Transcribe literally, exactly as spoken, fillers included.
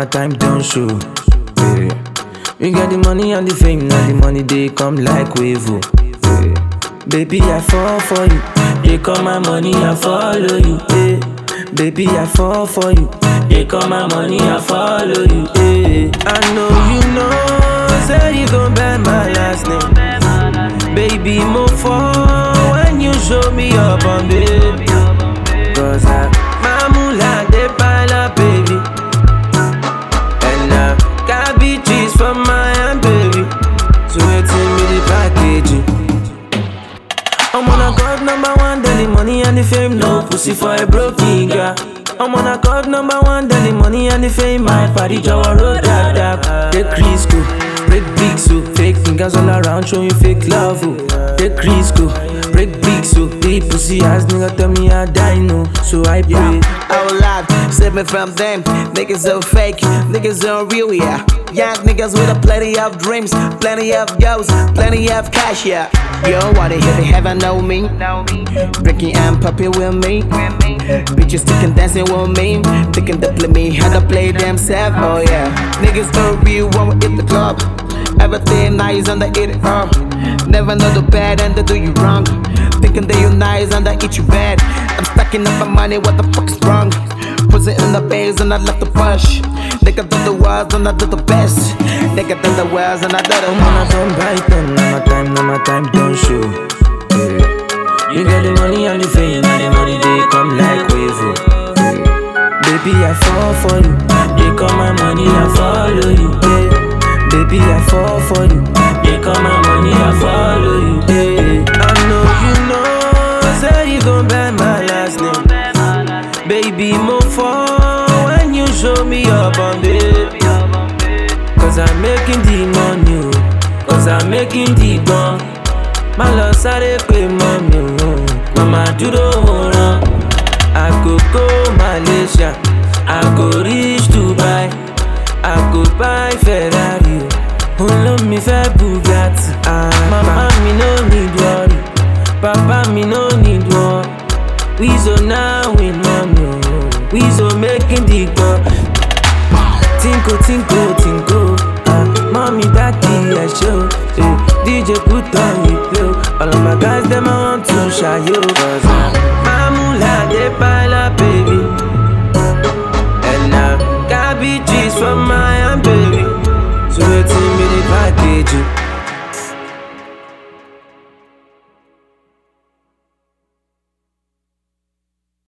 my time don't show. Yeah. We got the money and the fame, now the money they come like wave. Yeah. Baby, I fall for you. They call my money, I follow you. Yeah. Baby, I fall for you. They call my money, I follow you. Yeah. I know you know, say you gon' bear my last name. Baby, move forward when you show me up on baby. Cause I, my moolah, they pile up, baby. And I got bitches for my hand, baby. So it's in me the packaging. I'm on a god number one, then the money and the fame. No pussy for a broke nigga. I'm on a god number one, then the money and the fame. My party Jawa road, dab dab. Take Chris go, break big so. Fake fingers all around, showing fake love. Oh. Take Chris go, break big so. Big pussy ass nigga tell me I die no. So I pray. Yeah, I will lie, save me from them. Niggas so fake, niggas so real, yeah. Young niggas with a plenty of dreams, plenty of goals, plenty of cash, yeah. Yo, what they hear, they haven't know me. Ricky and Puppy with me. Bitches sticking dancing with me. Thinking they play me, how to play themselves, oh yeah. Niggas so real when we hit the club. Everything nice and they eat it up. Never know the bad and they do you wrong. Thinking they you nice and they eat you bad. I'm stacking up my money, what the fuck is wrong? Put it in the base and I left the push. Nigga do the worst and I do the best. Nigga do the worst and I do the I'm on a come right then, now my time, now my time don't show. Yeah. You get the money and the fame, and the money they come like wave. Yeah. Baby, I fall for you. They call my money, I follow you. Yeah. Baby, I fall for you. They call my money, I follow you. Yeah. I know you know, say you gon' bear my last name. Baby, move forward when you show me up on baby. Cause I'm making the money, cause I'm making the bomb. My love started pay mommy, mama do the run. I could go Malaysia, I could reach Dubai, I could buy Ferrari. Oh love me for Bugatti. Ah, mama me no need worry, papa me no need war. We so now in money, we so making the go. Tinko, tinko, tinko. Ah, mommy, daddy, I show. Eh, D J put on the play. All of my guys, them I want to show you. Cause my moolah, they pile up, baby. And now, got bitches for my hand, baby. So it's in me the package.